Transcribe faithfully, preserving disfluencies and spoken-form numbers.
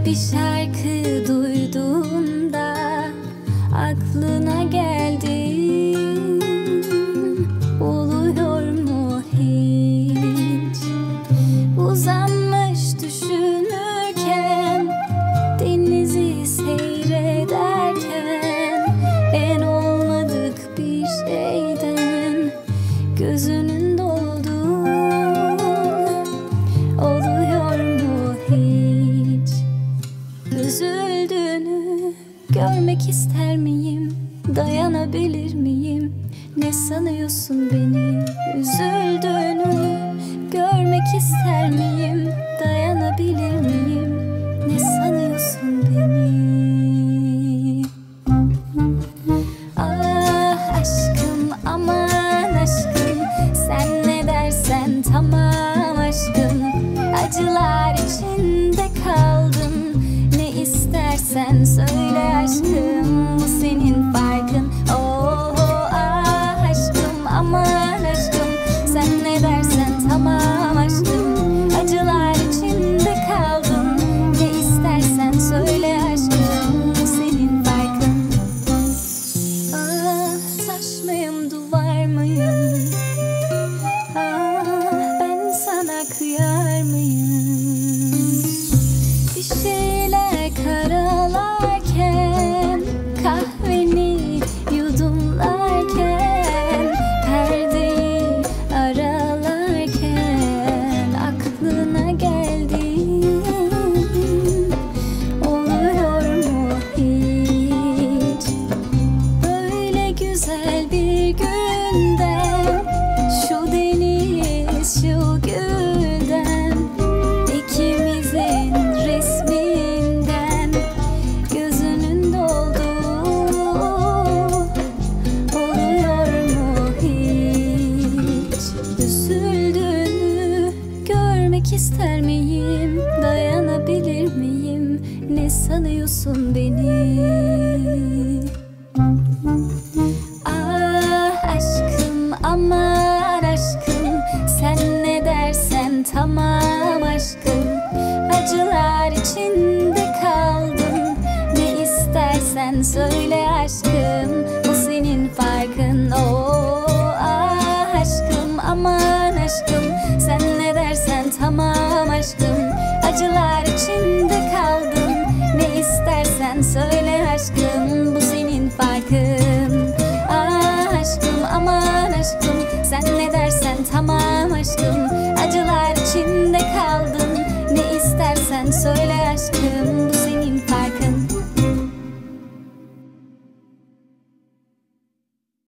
Bir şarkı duyduğunda aklına geldim, oluyor mu hiç? Uzanmış düşünürken, denizi seyrederken, en olmadık bir şeyden gözünün doldu. Oluyor mu hiç? Üzüldüğünü görmek ister miyim? Dayanabilir miyim? Ne sanıyorsun beni? Üzüldüğünü görmek ister miyim? Dayanabilir miyim? Ne sanıyorsun beni? Ah aşkım, aman aşkım, sen ne dersen tamam aşkım. Acılar içinde kaldım, ne istersen söyle aşkım. Bu senin farkın. Oh, oh ah aşkım, aman aşkım, sen ne dersen tamam aşkım. Acılar içinde kaldım, ne istersen söyle aşkım. Bu senin farkın. Ah taş mıyım, duvar mıyım? Ah ben sana kıyar mıyım? Bir şeyler karalarken, kahveni yudumlarken, perdeyi aralarken aklına geldim. Oluyor mu hiç? Böyle güzel bir günden, şu deniz, şu gülden, ikimizin resminden gözünün doldu. Oluyor mu hiç? Üzüldüğünü görmek ister miyim? Dayanabilir miyim? Ne sanıyorsun beni? Ah aşkım, aman aşkım, sen ne dersen tamam aşkım. Acılar içinde kaldım, ne istersen söyle aşkım. Bu senin farkın. Oh ah aşkım, aman aşkım, sen ne dersen tamam aşkım. Acılar içinde kaldım, ne istersen söyle aşkım. Bu senin farkın. Ah aşkım, aman aşkım, sen ne dersen tamam aşkım. Acılar içinde kaldım, ne istersen söyle